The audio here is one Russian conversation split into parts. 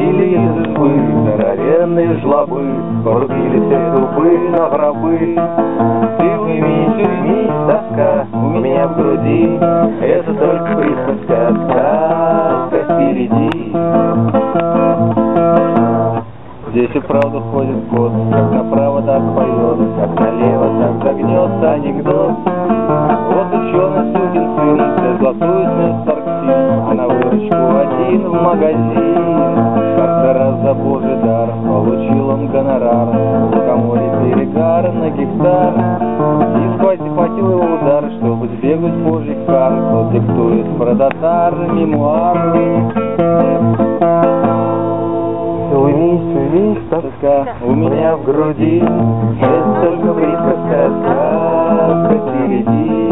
Выкатили из избы здоровенные жлобы, порубили все дубы на гробы. Ты уймись, тоска у меня в груди, это только присказка, сказка впереди. Здесь и правда ходит кот, как направо так поет, как налево так загнется анекдот. Вот ученый сукин сын, за золотую снес торксин, а на выручку один в магазин. Как-то раз за божий дар получил он гонорар, в лукоморье перегар на гектар. И схватил его удар, чтобы сбегать божий кар, тот диктует про татар мемуар. Уймись, тоска у меня в груди, это только присказка, сказка впереди.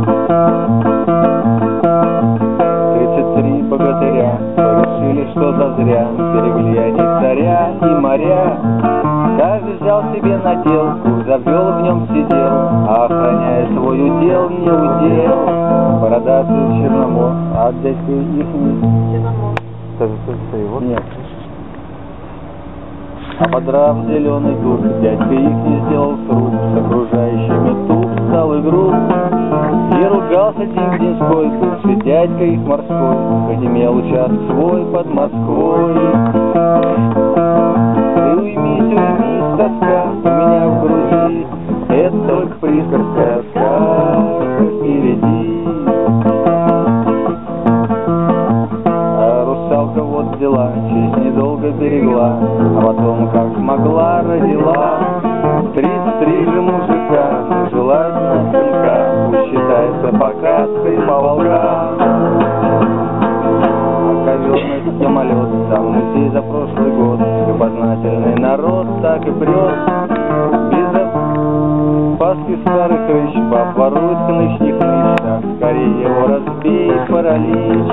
33 богатыря решили, что зазря берегли они царя и моря. Каждый взял себе наделку, завел в нем сидел, а охраняя свой удел, не удел. Бородатый Черномор, а дядька их не... Черномор. Нет. Ободрав зеленый дуб, дядька их не сделал круг, с окружающими туп стал игру. И ругался день-деньской, бывший дядька их морской, хоть имел участок свой под Москвой. Ты уймись, тоска у меня в груди, это только присказка, сказка впереди. Русалка вот дела, честь недолго берегла, а потом, как могла, родила 33 же мужика, желательно сынка, пусть считается покаской по волкам. А коверный самолет, сам музей за прошлый год, любознательный народ так и прет. Без опаски старых рыч, баб ворует хнычь-не хнычь, так скорее его разбей, паралич.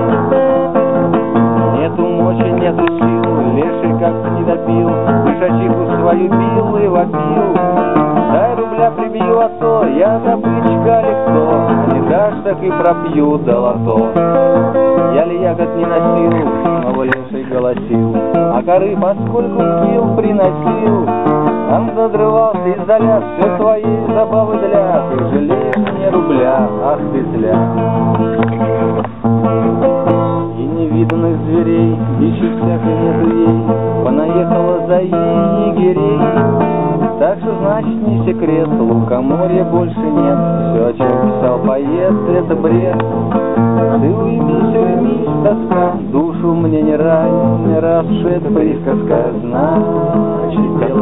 Нету мочи, нету сил, леший как-то не допил, лишачиху свою бил и вопил. Дай рубля прибью, а то я добычка ли кто, а не дашь, так и пропью до лото. Я ли ягод не носил, снова леший голосил, а коры поскольку кил приносил. Там задрывался изолят, все твои забавы для, ты жалеешь мне рубля, ах ты зля. Невиданных зверей, ищет всякой нету ей, понаехала за егерей. Так что значит не секрет, лукоморья больше нет, все, о чем писал поэт, это бред. Ты уймись, тоска, душу мне не рань, раз уж это присказка, значит дело